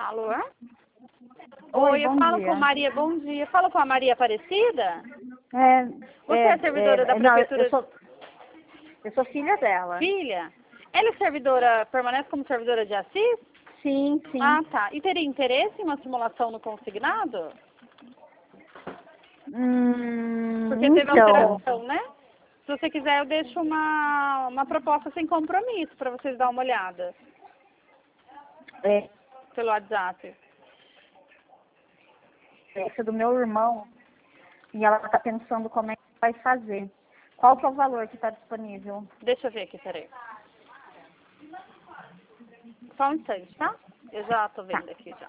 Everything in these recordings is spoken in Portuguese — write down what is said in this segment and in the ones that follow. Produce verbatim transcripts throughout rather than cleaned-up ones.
Alô? Oi, Oi, eu bom falo dia. com Maria, bom dia. Eu falo com a Maria Aparecida? É, Você é, é servidora é, da não, prefeitura eu sou, eu sou filha dela. Filha? Ela é servidora, permanece como servidora de Assis? Sim, sim. Ah, tá. E teria interesse em uma simulação no consignado? Hum, Porque teve então, alteração, né? Se você quiser, eu deixo uma, uma proposta sem compromisso para vocês dar uma olhada é, pelo WhatsApp. esse é do meu irmão e ela está pensando como é que vai fazer. Qual que é o valor que está disponível? Deixa eu ver aqui, peraí. Só um instante, tá? Eu já tô vendo aqui já.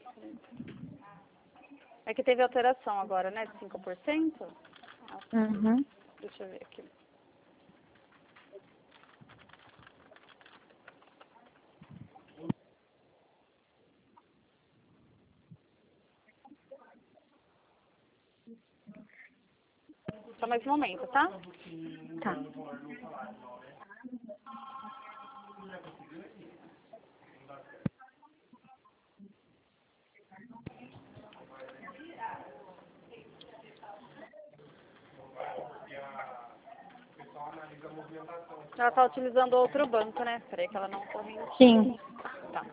É que teve alteração agora, né? De cinco por cento? Uhum. Deixa eu ver aqui. Só mais um momento, tá? Tá. Ela tá utilizando outro banco, né? Peraí que ela não tá vindo. Sim. Tá.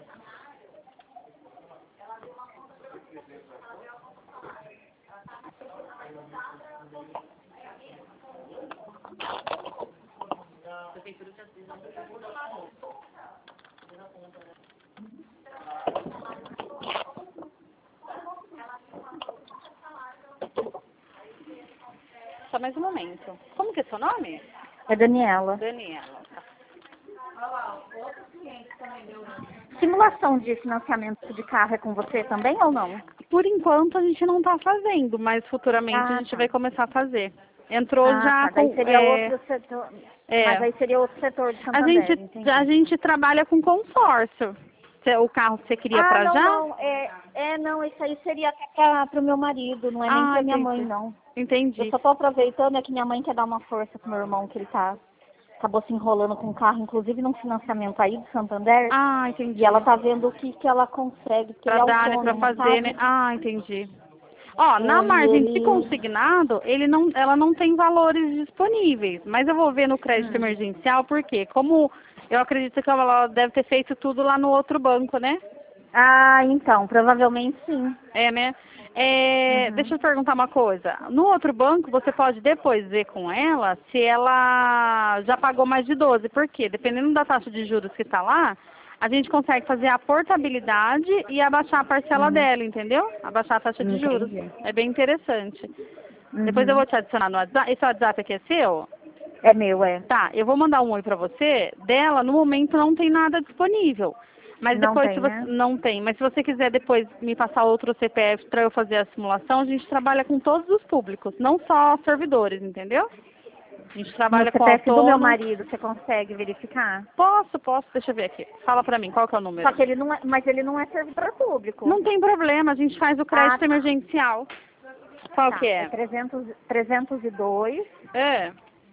Só mais um momento. Como que é seu nome? É Daniela. Daniela. Tá. Simulação de financiamento de carro é com você também ou não? Por enquanto a gente não tá fazendo, mas futuramente a Ah, gente tá. vai começar a fazer. Entrou Ah, já tá. Daí com. seria É, outro setor. Mas é, aí seria outro setor de a Santander, gente, a entendi. gente trabalha com consórcio. Cê- O carro você queria Ah, pra não, já? não. É, é não, isso aí seria até para o meu marido, não é nem Ah, para minha mãe, entendi. não. Eu Entendi. só tô aproveitando, é que minha mãe quer dar uma força pro meu irmão, que ele tá, acabou se enrolando com o carro, inclusive num financiamento aí do Santander, Ah, e entendi. ela tá vendo o que, que ela consegue, porque ele Pra é dar, né? Pra autônomo, fazer, né? sabe? Ah, entendi. Ó, na É, e margem de ele... consignado, ele não, ela não tem valores disponíveis. Mas eu vou ver no crédito Hum. emergencial, porque como eu acredito que ela deve ter feito tudo lá no outro banco, né? Ah, então, provavelmente sim. É, né? É, deixa Uhum. eu te perguntar uma coisa. No outro banco, você pode depois ver com ela se ela já pagou mais de doze. Por quê? Dependendo da taxa de juros que está lá, a gente consegue fazer a portabilidade e abaixar a parcela Uhum. dela, entendeu? Abaixar a taxa de juros. Entendi. É bem interessante. Depois eu Uhum. vou te adicionar no WhatsApp. Esse WhatsApp aqui é seu? É meu, é. Tá, eu vou mandar um oi pra você. Dela, no momento, não tem nada disponível. Mas Não depois, se tem, você... né? Não tem. Mas se você quiser depois me passar outro C P F para eu fazer a simulação, a gente trabalha com todos os públicos, não só servidores, entendeu? A gente No trabalha com C P F do meu autônomos. marido, você consegue verificar? Posso, posso, deixa eu ver aqui. Fala pra mim, qual que é o Só número? que ele não é, mas ele não é servidor público. Não tem problema, a gente faz o Ah, crédito tá. emergencial. Qual que Tá, é é? trezentos, trezentos e dois, É,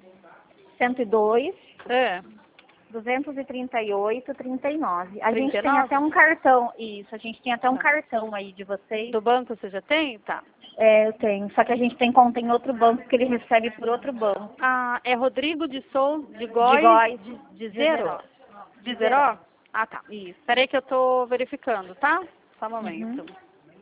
cento e dois, é. duzentos e trinta e oito, trinta e nove. A gente tem trinta e nove? até um cartão, isso, a gente tem até um Tá. cartão aí de vocês. Do banco você já tem? Tá. É, eu tenho, só que a gente tem conta em outro banco que ele recebe por outro banco. Ah, é Rodrigo de Souza, de De Góis, Góis, de, de de Zero? Zeró. De De Zeró. Zeró? Ah, tá. Isso. Peraí que eu tô verificando, tá? Só um Uhum. momento.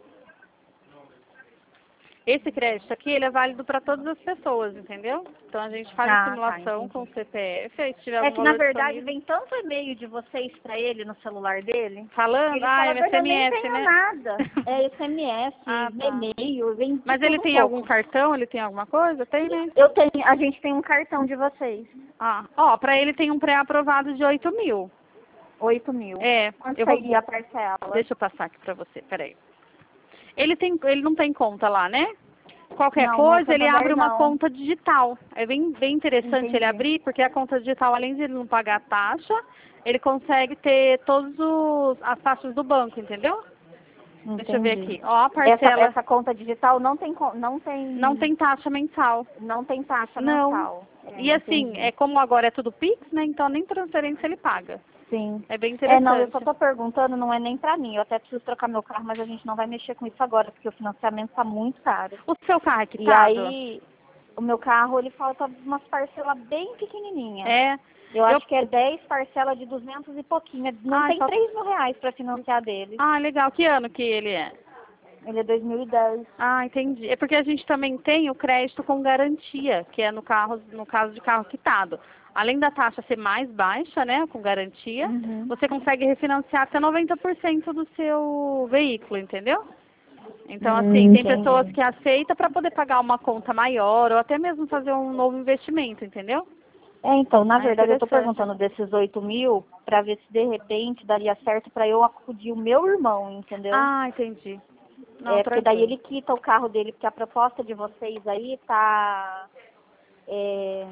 Esse crédito aqui, ele é válido para todas as pessoas, entendeu? Então a gente faz a Ah, tá, simulação com entendi. o C P F, aí se tiver É algum que na valor verdade disponível. vem tanto e-mail de vocês pra ele no celular dele, que Falando? ele Ah, fala, é Dani, eu nem S M S, tenho né? nada. É S M S, Ah, tá. e-mail, vem de Mas ele tudo um tem algum pouco. cartão? Ele tem alguma coisa? Tem, né? Eu tenho, a gente tem um cartão de vocês, Ah, ó, pra ele tem um pré-aprovado de oito mil. oito mil. É, Quanto eu vou... sairia a parcela? Deixa eu passar aqui pra você, peraí. Ele, tem, ele não tem conta lá, né? Qualquer Não, no coisa, ele Santander abre uma não. conta digital. É bem, bem interessante ele Entendi. abrir, porque a conta digital, além de ele não pagar taxa, ele consegue ter todas as taxas do banco, entendeu? Deixa eu ver Entendi. aqui. Ó, a Essa, parcela essa conta digital não tem, co- não não tem, tem taxa mensal. não tem taxa Não. mensal. É, E assim, entendi. é como agora é tudo Pix, né? Então nem transferência ele paga. Sim. É bem É, interessante. não, eu só tô perguntando, não é nem pra mim. Eu até preciso trocar meu carro, mas a gente não vai mexer com isso agora, porque o financiamento tá muito caro. O seu carro é E quitado? aí, o meu carro, ele falta umas parcelas bem pequenininhas. É. Eu Eu... acho que é dez parcelas de duzentos e pouquinho. Não Ai, tem só... três mil reais pra financiar dele. Ah, legal. Que ano que ele é? Ele é dois mil e dez. Ah, entendi. É porque a gente também tem o crédito com garantia, que é no carro, no caso de carro quitado. Além da taxa ser mais baixa, né, com garantia, Uhum. você consegue refinanciar até noventa por cento do seu veículo, entendeu? Então, Hum, assim, tem entendi. pessoas que aceitam para poder pagar uma conta maior ou até mesmo fazer um novo investimento, entendeu? É, então, na Ah, verdade, eu tô interessante. perguntando desses oito mil pra ver se de repente daria certo pra eu acudir o meu irmão, entendeu? Ah, entendi. Não, É, porque daí tranquilo. ele quita o carro dele, porque a proposta de vocês aí tá... É,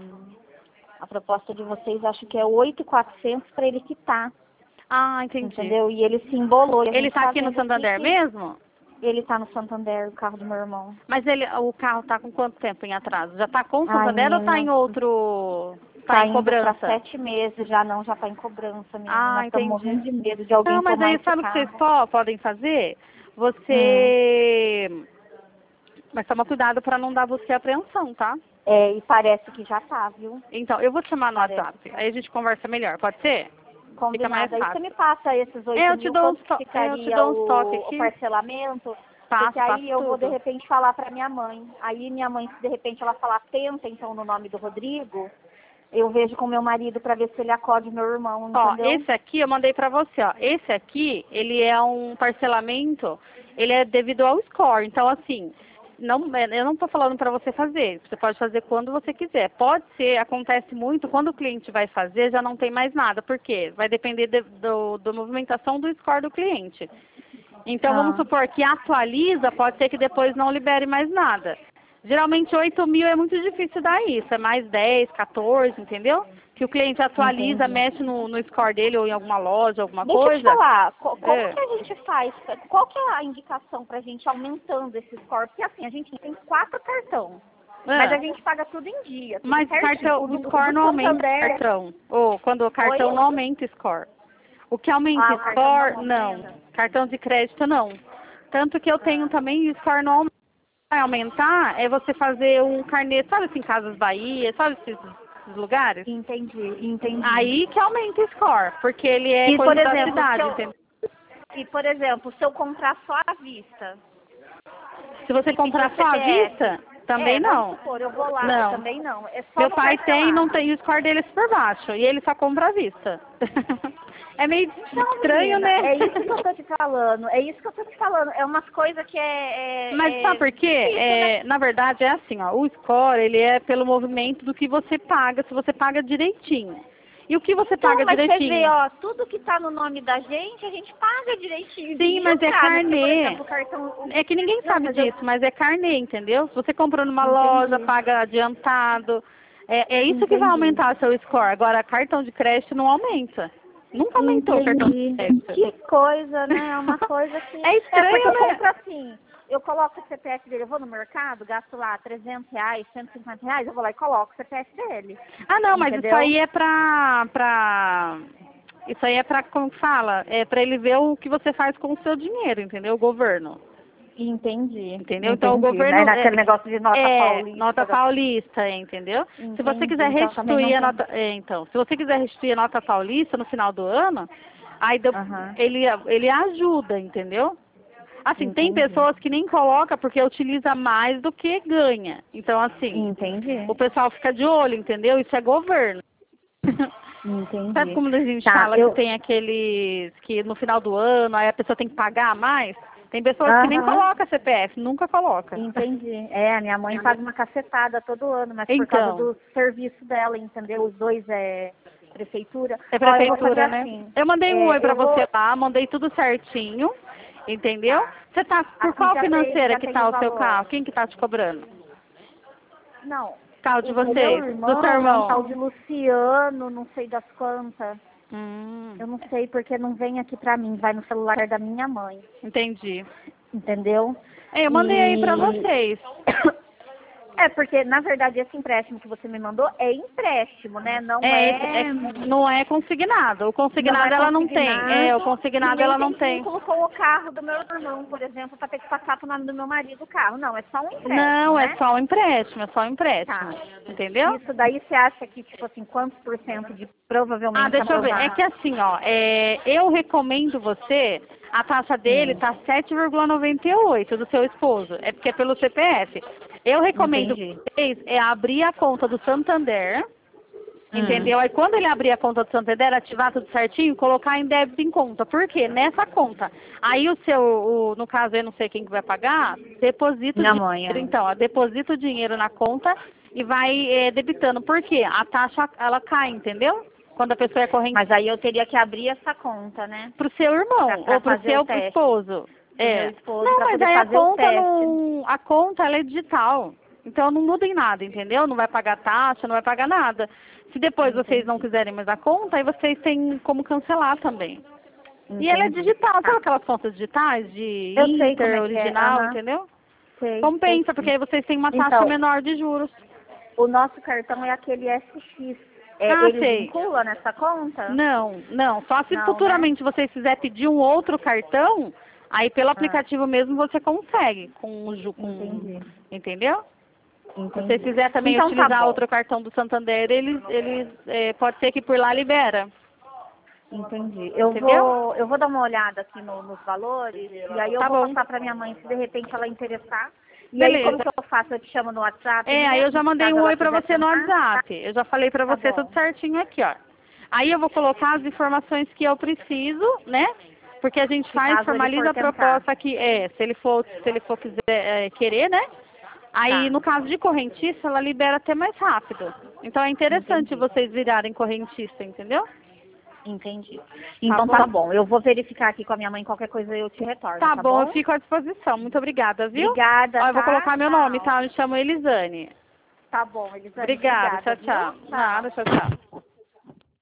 a proposta de vocês acho que é oito mil e quatrocentos para ele quitar, Ah, entendi. entendeu? E ele se embolou. E a Ele gente tá tá aqui no vendo aqui Santander que mesmo? ele tá no Santander, o carro do meu irmão. Mas ele, o carro tá com quanto tempo em atraso? Já tá com o Ai, Santander ou tá em menina, outro... Tá tá em indo pra cobrança? sete meses já, não, já tá em cobrança, menina. Ah, Nós estamos entendi. morrendo de medo de alguém Não, mas tomar aí esse sabe o que vocês carro. po- podem fazer? Hum. Você... Mas toma cuidado para não dar você apreensão, tá? É, e parece que já tá, viu? Então, eu vou te chamar no Parece. WhatsApp. Aí a gente conversa melhor, pode ser? Fica mais Combinado. Aí você fácil. me passa esses É, oito eu te mil, dou uns, quanto que to... é, eu te ficaria dou uns toques o, o aqui. parcelamento? Porque Passo, passo aí eu vou, de tudo. repente, falar pra minha mãe. Aí minha mãe, se de repente ela falar tenta, então, no nome do Rodrigo, eu vejo com meu marido pra ver se ele acode meu irmão, Ó, entendeu? esse aqui eu mandei pra você, ó. Esse aqui, ele é um parcelamento, ele é devido ao score. Então, assim, não, eu não tô falando pra você fazer. Você pode fazer quando você quiser. Pode ser, acontece muito, quando o cliente vai fazer, já não tem mais nada. Por quê? Vai depender de, do, da movimentação do score do cliente. Então, vamos Ah, supor que atualiza, pode ser que depois não libere mais nada. Geralmente, oito mil é muito difícil dar isso, é mais dez, quatorze, entendeu? Que o cliente atualiza, entendi. mexe no, no score dele ou em alguma loja, alguma Deixa eu te coisa. falar, co- como É. que a gente faz? Qual que é a indicação pra gente aumentando esse score? Porque assim, a gente tem quatro cartões, mas É. a gente paga tudo em dia, tudo Mas o certinho. cartão, O o do, o score do não aumenta o Santander... cartão. Ou quando o Oi? cartão não aumenta o score. O que aumenta Ah, o o cartão score, não não. aumenta? Cartão de crédito, não. Tanto que eu tenho Ah, também e o score não aumenta. Vai aumentar é você fazer um carnê, sabe assim, Casas Bahia, sabe esses, esses lugares? entendi, entendi. Aí que aumenta o score, porque ele é E, por coisa da exemplo, se cidade, eu, entendeu? e, por exemplo, se eu comprar só à vista Se você e pedir comprar o só à C P F, vista, também é, vamos não. supor, eu vou lá, Não. também não, é só Meu no pai tem e não parcelado. tem, e o score dele é super baixo, e ele só compra à vista. É meio Não, estranho, menina, né? é isso que eu tô te falando, é isso que eu tô te falando, é umas coisas que é, Mas é, sabe é por quê? difícil, né? É, na verdade é assim, ó, o score ele é pelo movimento do que você paga, se você paga direitinho. E o que você Então, paga mas você vê, direitinho? ó, tudo que tá no nome da gente, a gente paga direitinho, Sim, devia mas é entrar, né? Porque, por carnê. exemplo, o cartão... o- É que ninguém Não, sabe mas eu disso, mas é carnê, entendeu? Se você comprou numa loja, entendi, paga adiantado. É, é isso que vai entendi. aumentar seu score. Agora, cartão de crédito não aumenta. Nunca aumentou o cartão de Entendi. crédito. Que coisa, né? É uma coisa que... É É porque estranho, eu né? compro assim, eu coloco o C P F dele, eu vou no mercado, gasto lá trezentos reais, cento e cinquenta reais, eu vou lá e coloco o C P F dele. Ah, não, mas isso Entendeu? aí é pra... pra... Isso aí é pra, como fala, é pra ele ver o que você faz com o seu dinheiro, entendeu? O governo. Entendi. Entendeu? Então o Entendi. Né? governo Naquele é, negócio de nota é paulista. nota da- paulista, entendeu? Se você Entendi. quiser Então também não restituir a tem. nota, é, então, se você quiser restituir a nota paulista no final do ano, aí do- Aham. ele ele ajuda, entendeu? Assim, tem Entendi. pessoas que nem coloca porque utiliza mais do que ganha. Então, assim, Entendi. o pessoal fica de olho, entendeu? Isso é governo. Sabe Entendi. como a gente Tá, fala que eu. tem aqueles que no final do ano aí a pessoa tem que pagar mais? Tem pessoas que nem Aham. colocam C P F, nunca coloca. Entendi. É, a minha mãe paga uma cacetada todo ano, mas por causa Então, do serviço dela, entendeu? Os dois é prefeitura. é Ó, eu vou fazer prefeitura, né? assim. Eu mandei um oi É, pra eu vou. você lá, mandei tudo certinho, entendeu? Tá. Você tá, por Aqui qual já tem, financeira já que tem tá o o seu valor. carro? Quem que tá te cobrando? Não. Carro de O do meu vocês? Do seu irmão é um tal irmão? de Luciano, não sei das quantas. Hum, Eu não sei porque não vem aqui pra mim, vai no celular da minha mãe, entendi. entendeu? É, eu mandei aí pra E vocês. É, porque, na verdade, esse empréstimo que você me mandou é empréstimo, né? Não É, é... é- não é consignado. O consignado não é ela não tem. É, o consignado, consignado e nem ela não tem tem. vínculo com o carro do meu irmão, por exemplo, para ter que passar para o nome do meu marido o carro. Não, é só um empréstimo, Não, é né? só um empréstimo, é só um empréstimo. Tá. Entendeu? Isso daí você acha que, tipo assim, quantos por cento de Ah, provavelmente deixa eu ver. É aprovar? que assim, ó, é, eu recomendo você, a taxa dele Hum, tá sete vírgula noventa e oito do seu esposo. É porque é pelo C P F. Eu recomendo entendi. vocês é abrir a conta do Santander, Hum, entendeu? Aí quando ele abrir a conta do Santander, ativar tudo certinho, colocar em débito em conta. Por quê? Nessa conta. Aí o seu, o, no caso eu não sei quem que vai pagar, deposita o minha dinheiro. mãe, é. Então, ó, deposita o dinheiro na conta e vai é, debitando. Por quê? A taxa, ela cai, entendeu? Quando a pessoa é corrente Mas aí eu teria que abrir essa conta, né? pro seu Pra, irmão pra ou pro fazer o seu teste. esposo. Pro meu É. esposo, Não, para mas poder aí a fazer o conta teste. não, a conta ela é digital. Então não muda em nada, entendeu? Não vai pagar taxa, não vai pagar nada. Se depois vocês não Entendi. quiserem mais a conta, aí vocês têm como cancelar também. E ela é Entendi. digital, sabe Tá. aquelas contas digitais de Eu sei como Inter, é que é. original, Aham. entendeu? Sei, sei Compensa, porque sim. aí vocês têm uma taxa Então, menor de juros. o nosso cartão é aquele S X. É, Ah, ele sei. vincula nessa conta? Não, não. Só se Não, né? futuramente vocês quiserem pedir um outro cartão, aí pelo Ah, aplicativo mesmo você consegue. Com, o ju- com, entendi. entendeu? Se você Entendi. quiser também Então tá utilizar bom. outro cartão do Santander, eles, eles é, pode ser que por lá libera. Entendi. Eu Entendeu? vou, eu vou dar uma olhada aqui no- nos valores e aí eu Tá vou bom. passar para minha mãe se de repente ela interessar. E aí como Beleza. que eu faço? Eu te chamo no WhatsApp É, aí eu já mesmo, mandei caso um ela oi pra quiser você no tentar? WhatsApp. Eu já falei pra Tá você tudo bom. certinho aqui, ó. Aí eu vou colocar as informações que eu preciso, né? Porque a gente Se faz, caso ele formaliza for a tentar. proposta aqui, é, se ele for, se ele for quiser é, querer, né? Aí Tá. no caso de correntista, ela libera até mais rápido. Então é interessante Entendi. vocês virarem correntista, entendeu? Entendi. Tá Então tá bom? bom. Eu vou verificar aqui com a minha mãe, qualquer coisa eu te retorno, Tá tá bom, eu bom? fico à disposição. Muito obrigada, viu? Obrigada, Ó, eu vou tá? colocar meu nome, Tchau. tá? Eu me chamo Elisane. Tá bom, Elisane. Obrigada, Obrigada, tchau, viu? tchau. Tchau. Nada, tchau, tchau.